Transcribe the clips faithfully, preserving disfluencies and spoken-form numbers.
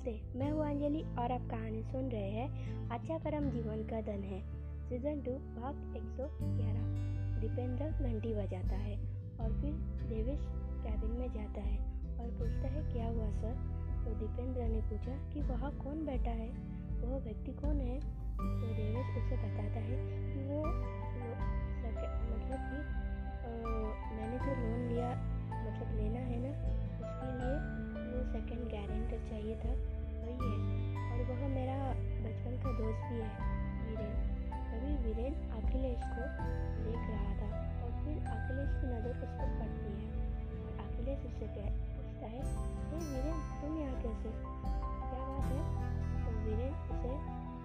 नमस्ते, मैं हूँ अंजलि और आप कहानी सुन रहे हैं अच्छा कर्म जीवन का धन है। सीजन टू भाग एक सौ ग्यारह। दीपेंद्र घंटी बजाता है और फिर देवेश कैबिन में जाता है और पूछता है क्या हुआ सर। तो दीपेंद्र ने पूछा कि वहाँ कौन बैठा है, वह व्यक्ति कौन है। तो देवेश उसे बताता है कि वो मतलब कि मैंने जो लोन लिया मतलब लेना है ना, उसके लिए वो सेकंड गारंटर चाहिए था, वही है। और वह मेरा बचपन का दोस्त भी है, वीरेन। तभी वीरेन अखिलेश को देख रहा था और फिर अखिलेश की नज़र उस पर पड़ती है और अखिलेश उससे पूछता है, हे वीरेन, तुम यहाँ कैसे, क्या बात है। तो वीरेन उसे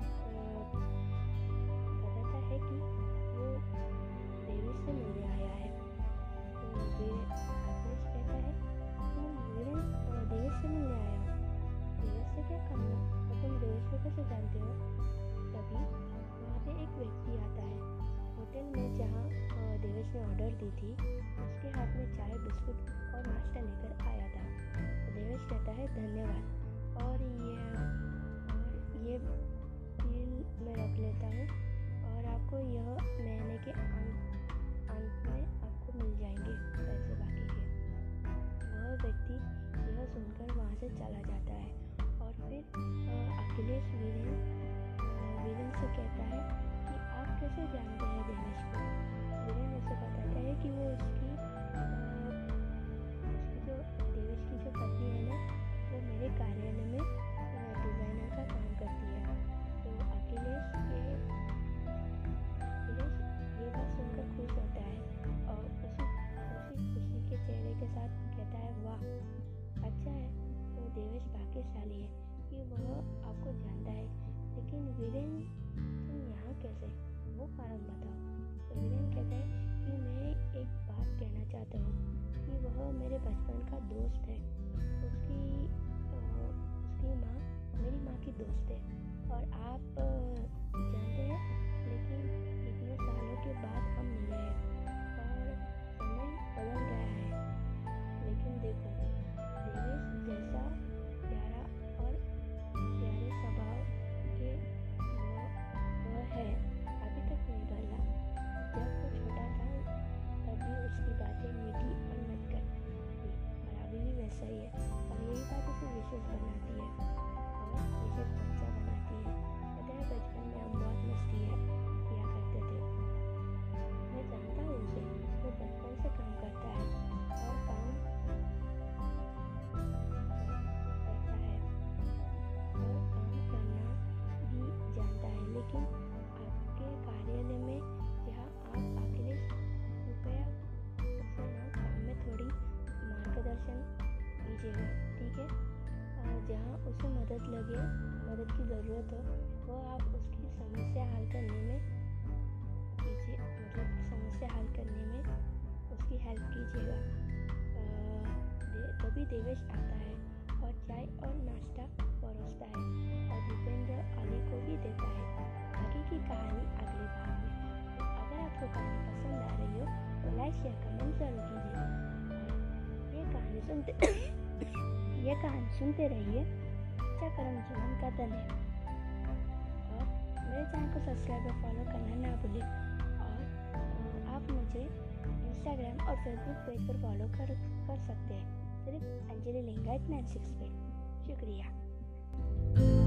बताता है कि वो देवेश से मिलने आया है। तो वीरेन अखिलेश कहता है, तुम वीरेन देवेश से मिलने आए हो, देवेश से क्या काम है और तुम देवेश को कैसे जानते हो। तभी वहाँ पे एक व्यक्ति आता है होटल में जहाँ देवेश ने ऑर्डर दी थी। उसके हाथ में चाय बिस्कुट और नाश्ता लेकर आया था। तो देवेश कहता है धन्यवाद और ये और ये बिल मैं रख लेता हूँ और आपको यह महीने के अंत अंत में आपको मिल जाएंगे पैसे बाकी के। वह व्यक्ति यह सुनकर वहाँ से चला जाता है और फिर अखिलेश वीरेन वीरेन से कहता है कि आप कैसे जानते हैं देवेश को। वीरेन उसे बताता है कि वो उसकी उसकी जो देवेश की जो पत्नी है ना, वो मेरे कार्यालय में डिज़ाइनर का काम करती है। तो अखिलेश के अखिलेश ये बात सुनकर खुश होता है और उसी उसी खुशी के चेहरे के साथ कहता है, वाह अच्छा है। तो देवेश भाग्यशाली है कि वह आपको जानता है, लेकिन वीरेन तुम यहाँ कैसे, वो कारण बताओ। तो वीरेन कहता है कि मैं एक बात कहना चाहता हूँ कि वह मेरे बचपन का दोस्त है। उसकी उसकी माँ मेरी माँ की दोस्त है और आप जानते हैं, लेकिन इतने सालों के बाद हम मिले हैं और समय बदल गया है। लेकिन देखो, देवेश जैसा प्यारा और प्यारे स्वभाव के वो, वो है अभी तक नहीं बदला। जब वो छोटा था तभी उसकी बातें मीठी और नटखट थी और अभी भी वैसा ही है और यही बात उसे विशेष बनाती है और विशेष बच्चा बनाती है। पता है, बचपन में हम बहुत मस्ती है किया करते थे। मैं जानता हूँ उसे, वो बचपन से काम करता है और काम करता है और काम करना भी जानता है। लेकिन आपके कार्यालय में जहाँ आप अखिलेश कृपया उसे ना काम में थोड़ी मार्गदर्शन कीजिएगा, ठीक है। और जहाँ उसे मदद लगे, मदद की ज़रूरत हो, वो आप उसकी समस्या हल करने में कीजिए, मतलब समस्या हल करने में उसकी हेल्प कीजिएगा। तभी देवेश आता है और चाय और नाश्ता परोसता है और दीपेंद्र अली को भी देता है। आगे की कहानी अगले भाग में। तो अगर आपको कहानी पसंद आ रही हो तो लाइक शेयर कमेंट जरूर कीजिएगा और ये कहानी सुनते ये कहानी सुनते रहिए। अच्छा कर्म जीवन का धन है। और मेरे चैनल को सब्सक्राइब और फॉलो करना ना भूलें और आप मुझे इंस्टाग्राम और फेसबुक पेज पर फॉलो कर कर सकते हैं, सिर्फ अंजलि लिंगायत नाइन सिक्स पे। शुक्रिया।